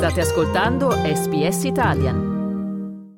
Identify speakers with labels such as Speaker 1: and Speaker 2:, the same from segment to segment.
Speaker 1: State ascoltando SBS Italian.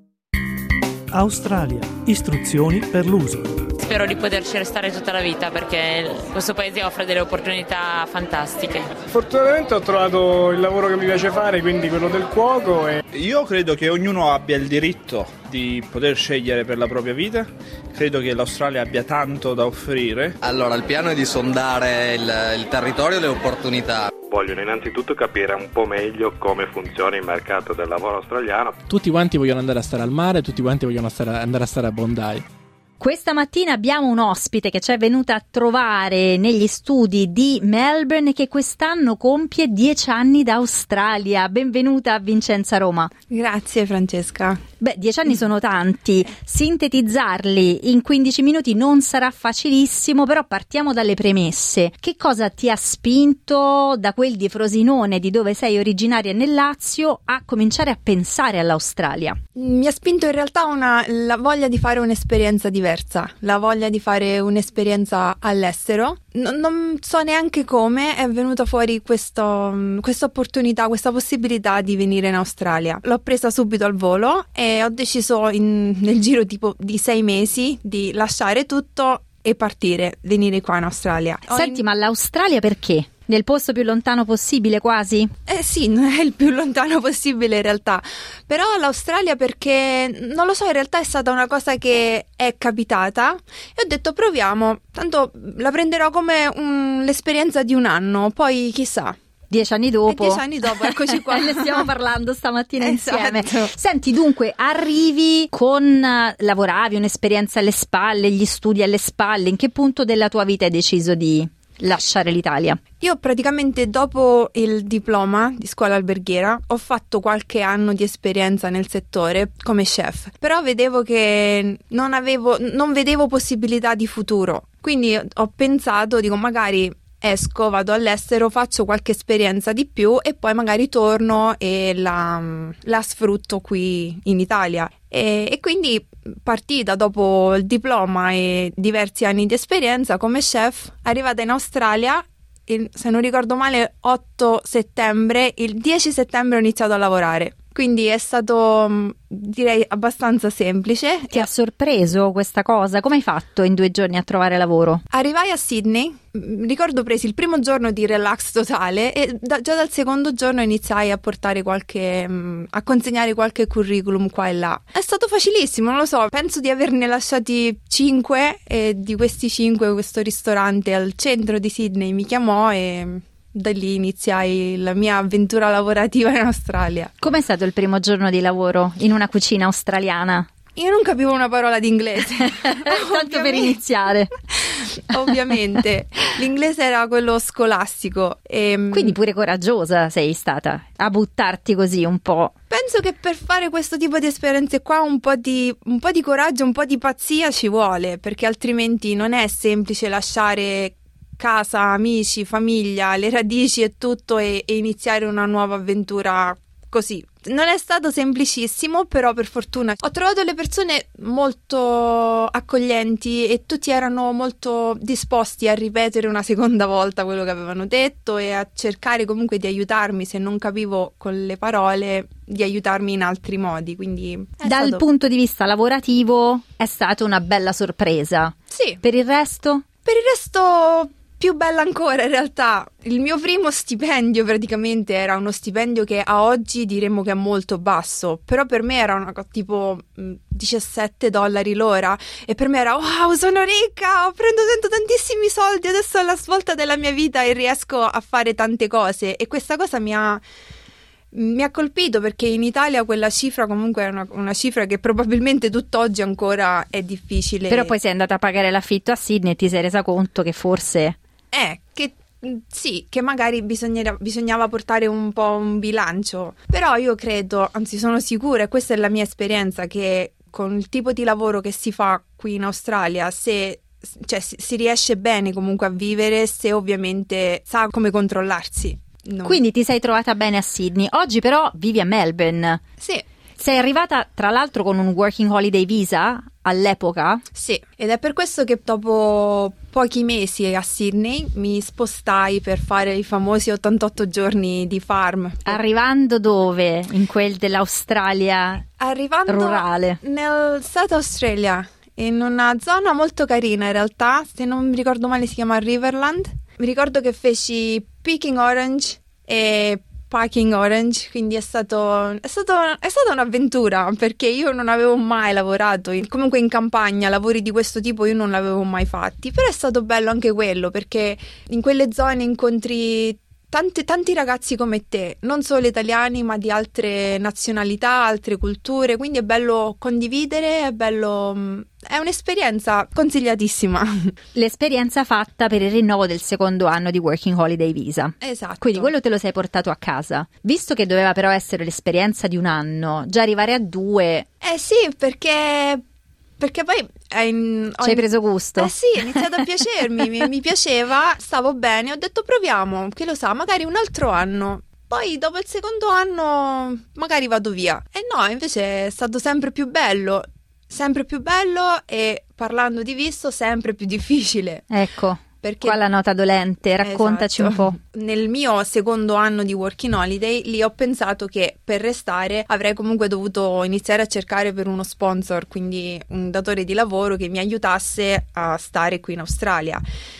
Speaker 2: Australia. Istruzioni per l'uso.
Speaker 3: Spero di poterci restare tutta la vita perché questo paese offre delle opportunità fantastiche.
Speaker 4: Fortunatamente ho trovato il lavoro che mi piace fare, quindi quello del cuoco.
Speaker 5: Io credo che ognuno abbia il diritto di poter scegliere per la propria vita. Credo che l'Australia abbia tanto da offrire.
Speaker 6: Allora, il piano è di sondare il territorio e le opportunità.
Speaker 7: Vogliono innanzitutto capire un po' meglio come funziona il mercato del lavoro australiano.
Speaker 8: Tutti quanti vogliono andare a stare al mare, tutti quanti vogliono andare a stare a Bondi.
Speaker 9: Questa mattina abbiamo un ospite che ci è venuta a trovare negli studi di Melbourne e che quest'anno compie 10 anni d'Australia. Benvenuta a Vincenza Roma.
Speaker 10: Grazie Francesca.
Speaker 9: 10 anni sono tanti, sintetizzarli in 15 minuti non sarà facilissimo, però partiamo dalle premesse. Che cosa ti ha spinto da quel di Frosinone, di dove sei originaria nel Lazio, a cominciare a pensare all'Australia?
Speaker 10: Mi ha spinto in realtà la voglia di fare un'esperienza diversa, la voglia di fare un'esperienza all'estero. Non so neanche come è venuta fuori questa opportunità, questa possibilità di venire in Australia. L'ho presa subito al volo e ho deciso nel giro tipo di 6 mesi di lasciare tutto e partire, venire qua in Australia.
Speaker 9: Senti, ma l'Australia perché? Nel posto più lontano possibile quasi?
Speaker 10: Sì, non è il più lontano possibile in realtà, però l'Australia perché, non lo so, in realtà è stata una cosa che è capitata e ho detto proviamo, tanto la prenderò come l'esperienza di un anno, poi chissà.
Speaker 9: 10 anni dopo.
Speaker 10: 10 anni dopo, eccoci qua.
Speaker 9: Ne stiamo parlando stamattina insieme.
Speaker 10: Esatto.
Speaker 9: Senti, dunque, arrivi lavoravi un'esperienza alle spalle, gli studi alle spalle, in che punto della tua vita hai deciso di lasciare l'Italia?
Speaker 10: Io praticamente dopo il diploma di scuola alberghiera ho fatto qualche anno di esperienza nel settore come chef, però vedevo che non vedevo possibilità di futuro, quindi ho pensato, dico magari esco, vado all'estero, faccio qualche esperienza di più e poi magari torno e la sfrutto qui in Italia. E quindi partita dopo il diploma e diversi anni di esperienza come chef, arrivata in Australia, se non ricordo male 8 settembre, il 10 settembre ho iniziato a lavorare. Quindi è stato, direi, abbastanza semplice.
Speaker 9: Ti ha sorpreso questa cosa? Come hai fatto in 2 giorni a trovare lavoro?
Speaker 10: Arrivai a Sydney, ricordo presi il primo giorno di relax totale e già dal secondo giorno iniziai a portare a consegnare qualche curriculum qua e là. È stato facilissimo, non lo so, penso di averne lasciati 5 e di questi 5 questo ristorante al centro di Sydney mi chiamò e da lì iniziai la mia avventura lavorativa in Australia.
Speaker 9: Com'è stato il primo giorno di lavoro in una cucina australiana?
Speaker 10: Io non capivo una parola di inglese.
Speaker 9: Tanto per iniziare.
Speaker 10: Ovviamente. L'inglese era quello scolastico.
Speaker 9: Quindi pure coraggiosa sei stata a buttarti così un po'.
Speaker 10: Penso che per fare questo tipo di esperienze qua un po' di coraggio, un po' di pazzia ci vuole, perché altrimenti non è semplice lasciare casa, amici, famiglia, le radici e tutto e iniziare una nuova avventura così. Non è stato semplicissimo, però per fortuna ho trovato le persone molto accoglienti e tutti erano molto disposti a ripetere una seconda volta quello che avevano detto e a cercare comunque di aiutarmi, se non capivo con le parole, di aiutarmi in altri modi. Quindi
Speaker 9: dal punto di vista lavorativo è stata una bella sorpresa.
Speaker 10: Sì.
Speaker 9: Per il resto?
Speaker 10: Per il resto più bella ancora in realtà. Il mio primo stipendio praticamente era uno stipendio che a oggi diremmo che è molto basso, però per me era tipo $17 l'ora e per me era wow, sono ricca, prendo tantissimi soldi, adesso è la svolta della mia vita e riesco a fare tante cose. E questa cosa mi ha colpito perché in Italia quella cifra comunque è una cifra che probabilmente tutt'oggi ancora è difficile.
Speaker 9: Però poi sei andata a pagare l'affitto a Sydney e ti sei resa conto che forse
Speaker 10: che magari bisognava portare un po' un bilancio. Però io credo, anzi sono sicura, e questa è la mia esperienza, che con il tipo di lavoro che si fa qui in Australia, si riesce bene comunque a vivere se ovviamente sa come controllarsi.
Speaker 9: Quindi ti sei trovata bene a Sydney. Oggi però vivi a Melbourne.
Speaker 10: Sì.
Speaker 9: Sei arrivata tra l'altro con un Working Holiday Visa all'epoca?
Speaker 10: Sì, ed è per questo che dopo pochi mesi a Sydney mi spostai per fare i famosi 88 giorni di farm.
Speaker 9: Arrivando dove? In quel dell'Australia
Speaker 10: Arrivando
Speaker 9: rurale?
Speaker 10: Nel South Australia, in una zona molto carina in realtà, se non mi ricordo male si chiama Riverland. Mi ricordo che feci picking orange e packing orange, quindi è stata un'avventura, perché io non avevo mai lavorato comunque in campagna, lavori di questo tipo io non l'avevo mai fatti, però è stato bello anche quello, perché in quelle zone incontri tanti ragazzi come te, non solo italiani ma di altre nazionalità, altre culture, quindi è bello condividere, è un'esperienza consigliatissima.
Speaker 9: L'esperienza fatta per il rinnovo del secondo anno di Working Holiday Visa.
Speaker 10: Esatto.
Speaker 9: Quindi quello te lo sei portato a casa. Visto che doveva però essere l'esperienza di un anno, già arrivare a 2...
Speaker 10: Sì, perché poi
Speaker 9: ci hai preso gusto?
Speaker 10: Sì, è iniziato a piacermi, mi piaceva, stavo bene, ho detto proviamo, che lo sa, magari un altro anno. Poi dopo il secondo anno magari vado via. E no, invece è stato sempre più bello e parlando di visto sempre più difficile.
Speaker 9: Ecco.
Speaker 10: Perché...
Speaker 9: Qua la nota dolente, raccontaci un po'.
Speaker 10: Nel mio secondo anno di Working Holiday lì ho pensato che per restare avrei comunque dovuto iniziare a cercare per uno sponsor, quindi un datore di lavoro che mi aiutasse a stare qui in Australia.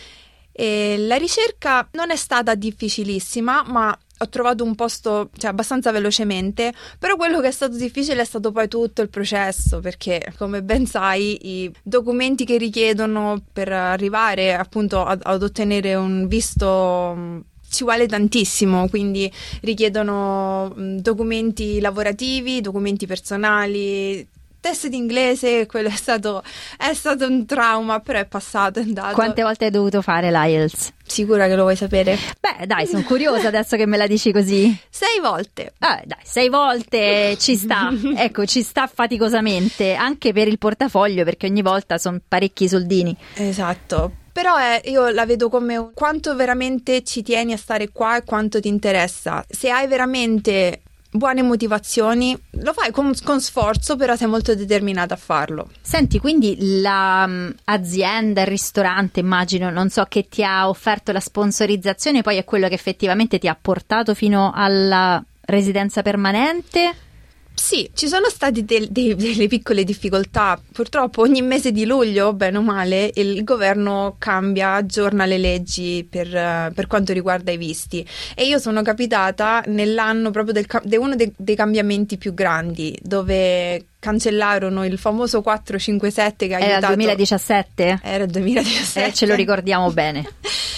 Speaker 10: E la ricerca non è stata difficilissima, ma ho trovato un posto, abbastanza velocemente, però quello che è stato difficile è stato poi tutto il processo, perché come ben sai i documenti che richiedono per arrivare appunto ad ottenere un visto ci vuole tantissimo, quindi richiedono documenti lavorativi, documenti personali, test di inglese, quello è stato un trauma, però è passato, è andato.
Speaker 9: Quante volte hai dovuto fare l'IELTS?
Speaker 10: Sicura che lo vuoi sapere?
Speaker 9: Beh, dai, sono curiosa adesso che me la dici così.
Speaker 10: 6 volte.
Speaker 9: Dai, 6 volte ci sta. Ecco, ci sta faticosamente, anche per il portafoglio, perché ogni volta sono parecchi soldini.
Speaker 10: Esatto. Però io la vedo come quanto veramente ci tieni a stare qua e quanto ti interessa. Se hai veramente buone motivazioni, lo fai con sforzo, però sei molto determinata a farlo.
Speaker 9: Senti, quindi l'azienda, il ristorante, immagino, non so, che ti ha offerto la sponsorizzazione, poi è quello che effettivamente ti ha portato fino alla residenza permanente?
Speaker 10: Sì, ci sono state delle piccole difficoltà. Purtroppo ogni mese di luglio, bene o male, il governo cambia, aggiorna le leggi per quanto riguarda i visti. E io sono capitata nell'anno proprio di uno dei cambiamenti più grandi, dove cancellarono il famoso 457 che ha aiutato...
Speaker 9: Era il 2017?
Speaker 10: Era il 2017.
Speaker 9: Ce lo ricordiamo bene.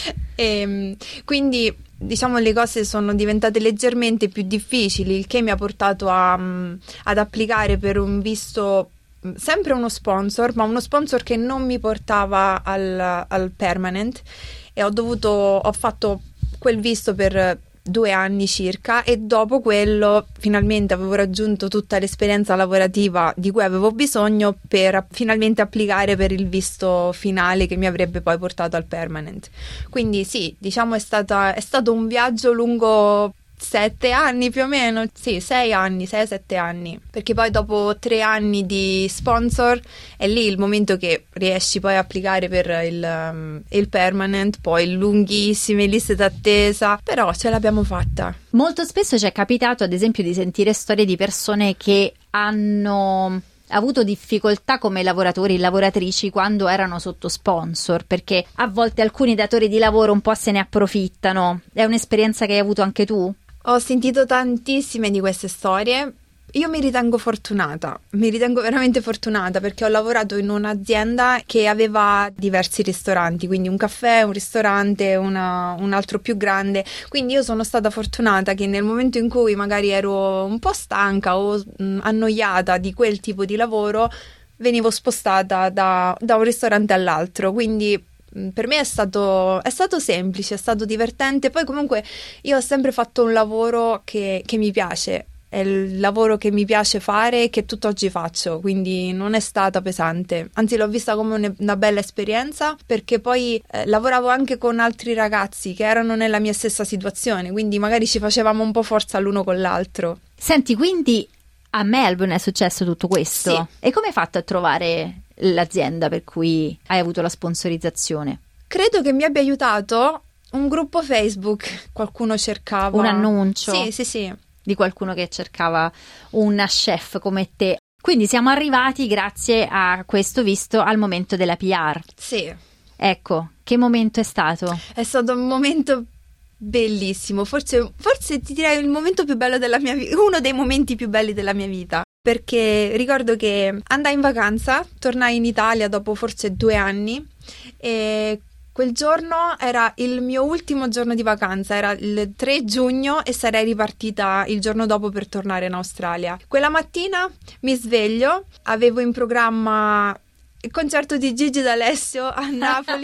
Speaker 10: E quindi... diciamo le cose sono diventate leggermente più difficili, il che mi ha portato ad applicare per un visto, sempre uno sponsor, ma uno sponsor che non mi portava al permanent, e ho fatto quel visto per 2 anni circa, e dopo quello finalmente avevo raggiunto tutta l'esperienza lavorativa di cui avevo bisogno per finalmente applicare per il visto finale che mi avrebbe poi portato al permanent. Quindi sì, diciamo è stato un viaggio lungo 7 anni più o meno, sì, 6-7 anni, perché poi dopo 3 anni di sponsor è lì il momento che riesci poi a applicare per il permanent, poi lunghissime liste d'attesa, però ce l'abbiamo fatta.
Speaker 9: Molto spesso ci è capitato ad esempio di sentire storie di persone che hanno avuto difficoltà come lavoratori e lavoratrici quando erano sotto sponsor, perché a volte alcuni datori di lavoro un po' se ne approfittano. È un'esperienza che hai avuto anche tu?
Speaker 10: Ho sentito tantissime di queste storie. Io mi ritengo veramente fortunata, perché ho lavorato in un'azienda che aveva diversi ristoranti, quindi un caffè, un ristorante, un altro più grande, quindi io sono stata fortunata che nel momento in cui magari ero un po' stanca o annoiata di quel tipo di lavoro venivo spostata da un ristorante all'altro, quindi per me è stato semplice, è stato divertente. Poi comunque io ho sempre fatto un lavoro che mi piace, è il lavoro che mi piace fare e che tutt'oggi faccio, quindi non è stata pesante, anzi l'ho vista come una bella esperienza, perché poi lavoravo anche con altri ragazzi che erano nella mia stessa situazione, quindi magari ci facevamo un po' forza l'uno con l'altro.
Speaker 9: Senti, quindi A Melbourne è successo tutto questo?
Speaker 10: Sì.
Speaker 9: E come hai fatto a trovare l'azienda per cui hai avuto la sponsorizzazione?
Speaker 10: Credo che mi abbia aiutato un gruppo Facebook, qualcuno cercava...
Speaker 9: Un annuncio?
Speaker 10: Sì.
Speaker 9: Di qualcuno che cercava una chef come te. Quindi siamo arrivati, grazie a questo visto, al momento della PR.
Speaker 10: Sì.
Speaker 9: Ecco, che momento è stato?
Speaker 10: È stato un momento bellissimo, forse ti direi il momento più bello della mia vita, uno dei momenti più belli della mia vita, perché ricordo che andai in vacanza, tornai in Italia dopo forse 2 anni e quel giorno era il mio ultimo giorno di vacanza, era il 3 giugno e sarei ripartita il giorno dopo per tornare in Australia. Quella mattina mi sveglio, avevo in programma il concerto di Gigi D'Alessio a Napoli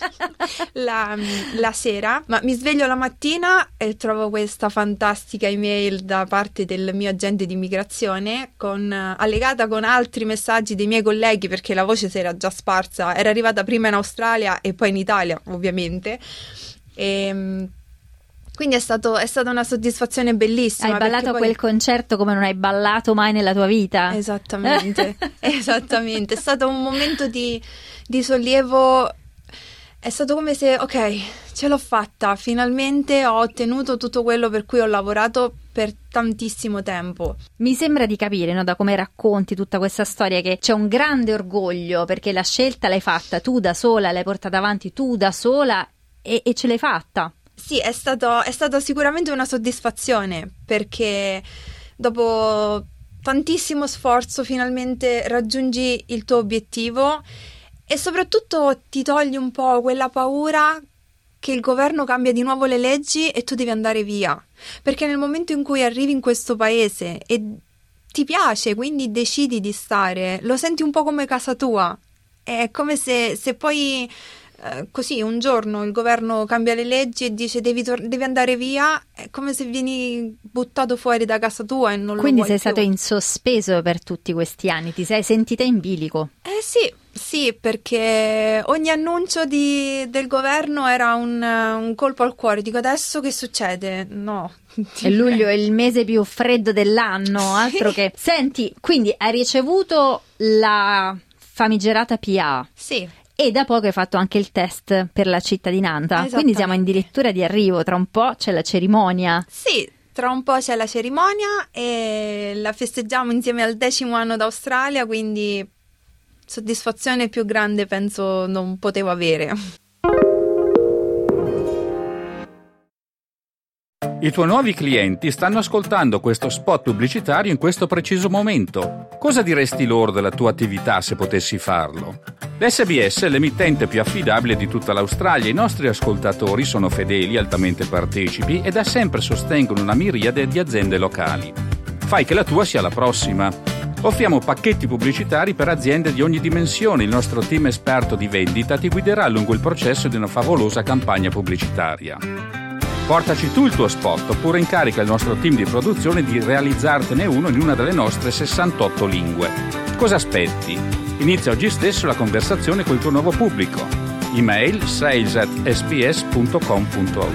Speaker 10: la sera, ma mi sveglio la mattina e trovo questa fantastica email da parte del mio agente di immigrazione allegata con altri messaggi dei miei colleghi, perché la voce si era già sparsa, era arrivata prima in Australia e poi in Italia ovviamente, e quindi è stata una soddisfazione bellissima.
Speaker 9: Hai ballato quel concerto come non hai ballato mai nella tua vita.
Speaker 10: Esattamente, esattamente. È stato un momento di sollievo. È stato come se, ok, ce l'ho fatta, finalmente ho ottenuto tutto quello per cui ho lavorato per tantissimo tempo.
Speaker 9: Mi sembra di capire, no, da come racconti tutta questa storia, che c'è un grande orgoglio perché la scelta l'hai fatta tu da sola, l'hai portata avanti tu da sola e ce l'hai fatta.
Speaker 10: Sì, è stata sicuramente una soddisfazione, perché dopo tantissimo sforzo finalmente raggiungi il tuo obiettivo e soprattutto ti togli un po' quella paura che il governo cambia di nuovo le leggi e tu devi andare via, perché nel momento in cui arrivi in questo paese e ti piace, quindi decidi di stare, lo senti un po' come casa tua. È come se poi così un giorno il governo cambia le leggi e dice devi andare via, è come se vieni buttato fuori da casa tua e non lo vuoi più.
Speaker 9: Quindi sei stato in sospeso per tutti questi anni, ti sei sentita in bilico?
Speaker 10: Sì, perché ogni annuncio del governo era un colpo al cuore. Dico, adesso che succede? No.
Speaker 9: E luglio è il mese più freddo dell'anno, altro che... Senti, quindi hai ricevuto la famigerata PA.
Speaker 10: Sì.
Speaker 9: E da poco hai fatto anche il test per la cittadinanza, quindi siamo addirittura di arrivo, tra un po' c'è la cerimonia.
Speaker 10: Sì, tra un po' c'è la cerimonia e la festeggiamo insieme al 10° anno d'Australia, quindi soddisfazione più grande penso non potevo avere.
Speaker 11: I tuoi nuovi clienti stanno ascoltando questo spot pubblicitario in questo preciso momento. Cosa diresti loro della tua attività se potessi farlo? L'SBS è l'emittente più affidabile di tutta l'Australia. I nostri ascoltatori sono fedeli, altamente partecipi e da sempre sostengono una miriade di aziende locali. Fai che la tua sia la prossima. Offriamo pacchetti pubblicitari per aziende di ogni dimensione. Il nostro team esperto di vendita ti guiderà lungo il processo di una favolosa campagna pubblicitaria. Portaci tu il tuo spot oppure incarica il nostro team di produzione di realizzartene uno in una delle nostre 68 lingue. Cosa aspetti? Inizia oggi stesso la conversazione col tuo nuovo pubblico. Email sales@sbs.com.au.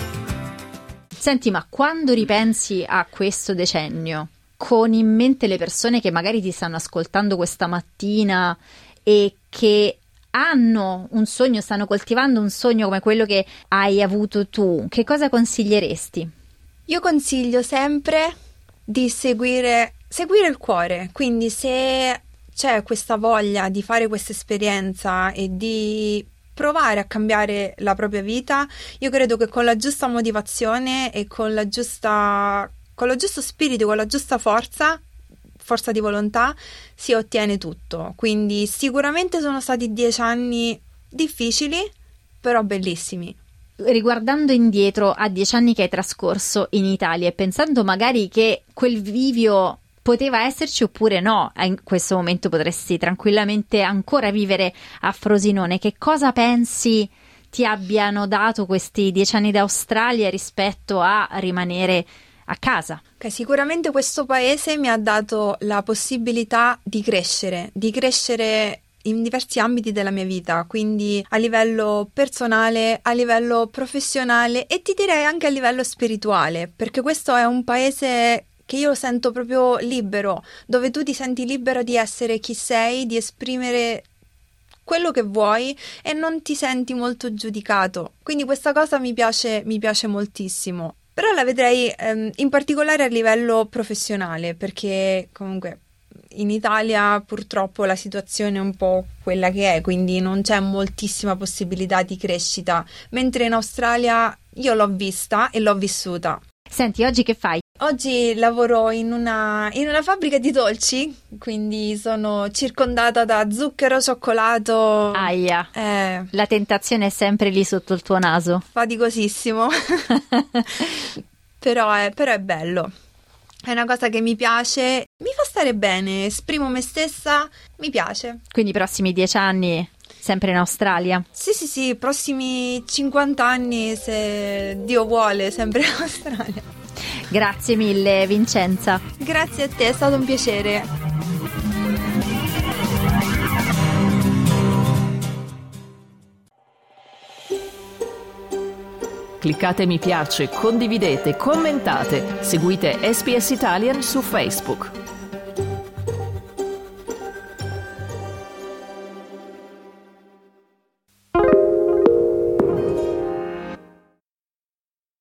Speaker 9: Senti, ma quando ripensi a questo decennio, con in mente le persone che magari ti stanno ascoltando questa mattina e che hanno un sogno, stanno coltivando un sogno come quello che hai avuto tu, che cosa consiglieresti?
Speaker 10: Io consiglio sempre di seguire il cuore, quindi se c'è questa voglia di fare questa esperienza e di provare a cambiare la propria vita, io credo che con la giusta motivazione e con lo giusto spirito, con la giusta forza di volontà si ottiene tutto. Quindi sicuramente sono stati 10 anni difficili, però bellissimi.
Speaker 9: Riguardando indietro a 10 anni che hai trascorso in Italia e pensando magari che quel bivio poteva esserci oppure no, in questo momento potresti tranquillamente ancora vivere a Frosinone, che cosa pensi ti abbiano dato questi 10 anni d'Australia rispetto a rimanere a casa?
Speaker 10: Sicuramente questo paese mi ha dato la possibilità di crescere in diversi ambiti della mia vita, quindi a livello personale, a livello professionale e ti direi anche a livello spirituale, perché questo è un paese che io sento proprio libero, dove tu ti senti libero di essere chi sei, di esprimere quello che vuoi e non ti senti molto giudicato. Quindi questa cosa mi piace moltissimo. Però la vedrei in particolare a livello professionale, perché comunque in Italia purtroppo la situazione è un po' quella che è, quindi non c'è moltissima possibilità di crescita, mentre in Australia io l'ho vista e l'ho vissuta.
Speaker 9: Senti, oggi che fai?
Speaker 10: Oggi lavoro in una fabbrica di dolci, quindi sono circondata da zucchero, cioccolato.
Speaker 9: Aia, la tentazione è sempre lì sotto il tuo naso.
Speaker 10: Faticosissimo, però è bello. È una cosa che mi piace, mi fa stare bene, esprimo me stessa, mi piace.
Speaker 9: Quindi i prossimi 10 anni sempre in Australia?
Speaker 10: Sì, prossimi 50 anni, se Dio vuole, sempre in Australia.
Speaker 9: Grazie mille Vincenza.
Speaker 10: Grazie a te, è stato un piacere.
Speaker 1: Cliccate mi piace, condividete, commentate, seguite SPS Italian su Facebook.